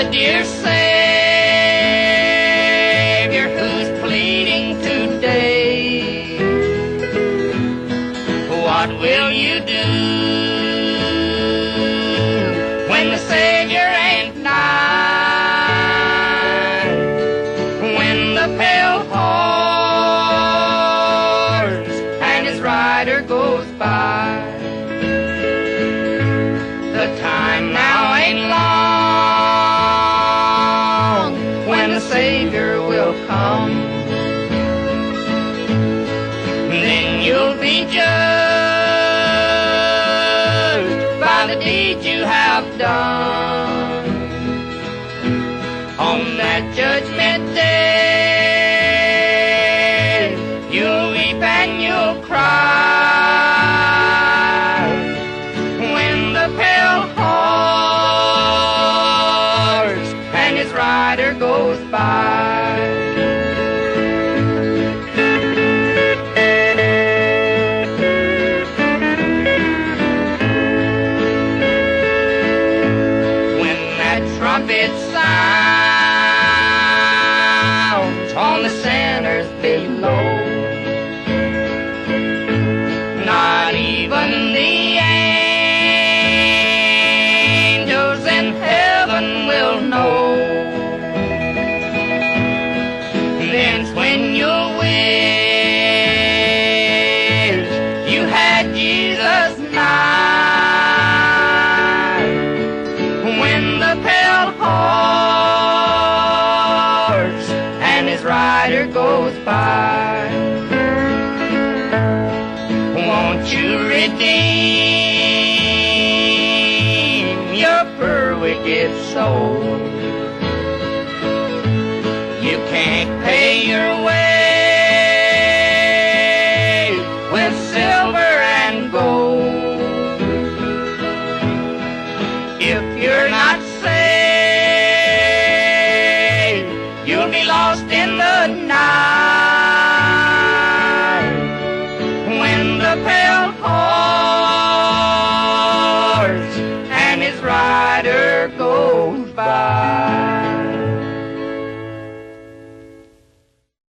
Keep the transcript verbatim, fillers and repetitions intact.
dear Savior who's pleading today. What will you do when the Savior ain't nigh? When the pale horse and his rider goes by. The time now ain't long when the Savior will come. Then you'll be judged by the deeds you have done. On that judgment day, you'll weep and you'll cry when the pale horse and his rider goes by. When that trumpet sounds on the sinners below, not even the angels in heaven will know. Then's when you'll wish you had Jesus nigh. When the pale horse and his rider goes by. Won't you redeem your poor wicked soul? You can't pay your way